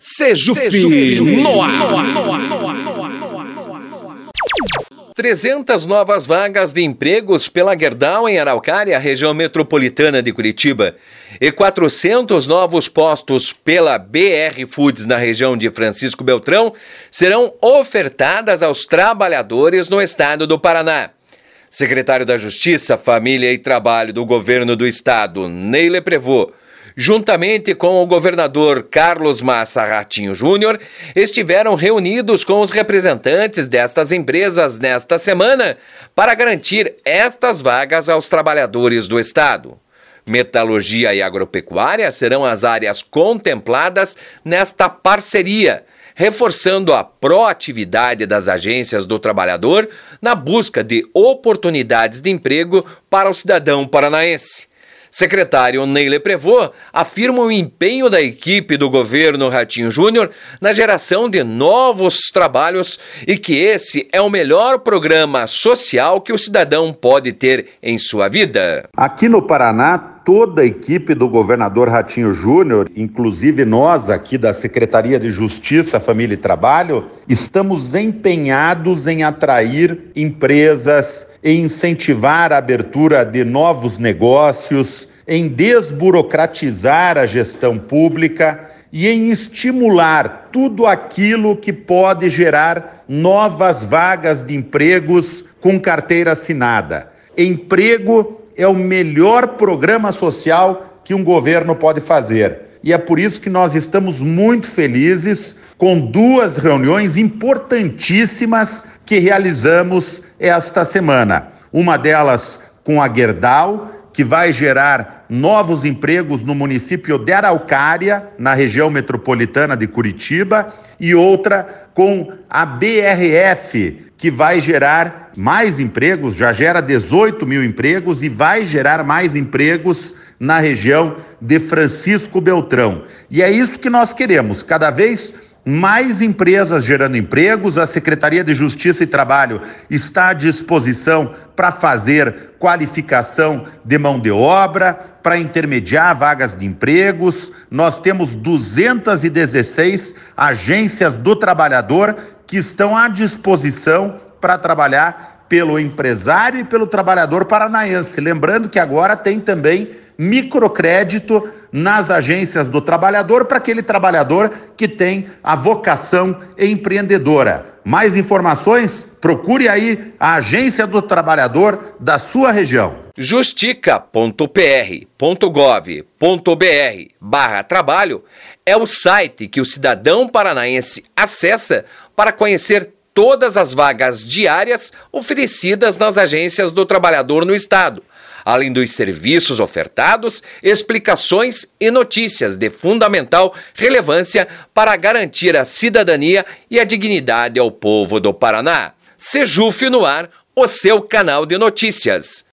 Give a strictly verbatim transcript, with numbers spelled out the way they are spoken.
Sejuf no ar. trezentas novas vagas de empregos pela Gerdau em Araucária, região metropolitana de Curitiba, e quatrocentos novos postos pela B R Foods na região de Francisco Beltrão serão ofertadas aos trabalhadores no estado do Paraná. Secretário da Justiça, Família e Trabalho do Governo do Estado, Ney Leprevaux, juntamente com o governador Carlos Massa Ratinho Júnior, estiveram reunidos com os representantes destas empresas nesta semana para garantir estas vagas aos trabalhadores do estado. Metalurgia e agropecuária serão as áreas contempladas nesta parceria, reforçando a proatividade das agências do trabalhador na busca de oportunidades de emprego para o cidadão paranaense. Secretário Ney Leprevaux afirma o empenho da equipe do governo Ratinho Júnior na geração de novos trabalhos e que esse é o melhor programa social que o cidadão pode ter em sua vida. Aqui no Paraná, toda a equipe do governador Ratinho Júnior, inclusive nós aqui da Secretaria de Justiça, Família e Trabalho, estamos empenhados em atrair empresas, em incentivar a abertura de novos negócios, em desburocratizar a gestão pública e em estimular tudo aquilo que pode gerar novas vagas de empregos com carteira assinada. Emprego é o melhor programa social que um governo pode fazer. E é por isso que nós estamos muito felizes com duas reuniões importantíssimas que realizamos esta semana. Uma delas com a Gerdau, que vai gerar novos empregos no município de Araucária, na região metropolitana de Curitiba, e outra com a B R F, que vai gerar mais empregos, já gera dezoito mil empregos e vai gerar mais empregos na região de Francisco Beltrão. E é isso que nós queremos, cada vez mais empresas gerando empregos. A Secretaria de Justiça e Trabalho está à disposição para fazer qualificação de mão de obra, para intermediar vagas de empregos. Nós temos duzentas e dezesseis agências do trabalhador que estão à disposição para trabalhar pelo empresário e pelo trabalhador paranaense. Lembrando que agora tem também microcrédito nas agências do trabalhador para aquele trabalhador que tem a vocação empreendedora. Mais informações? Procure aí a agência do trabalhador da sua região. justica ponto p r ponto gov ponto b r barra trabalho é o site que o cidadão paranaense acessa para conhecer todas as vagas diárias oferecidas nas agências do trabalhador no estado, além dos serviços ofertados, explicações e notícias de fundamental relevância para garantir a cidadania e a dignidade ao povo do Paraná. Sejuf no ar, o seu canal de notícias.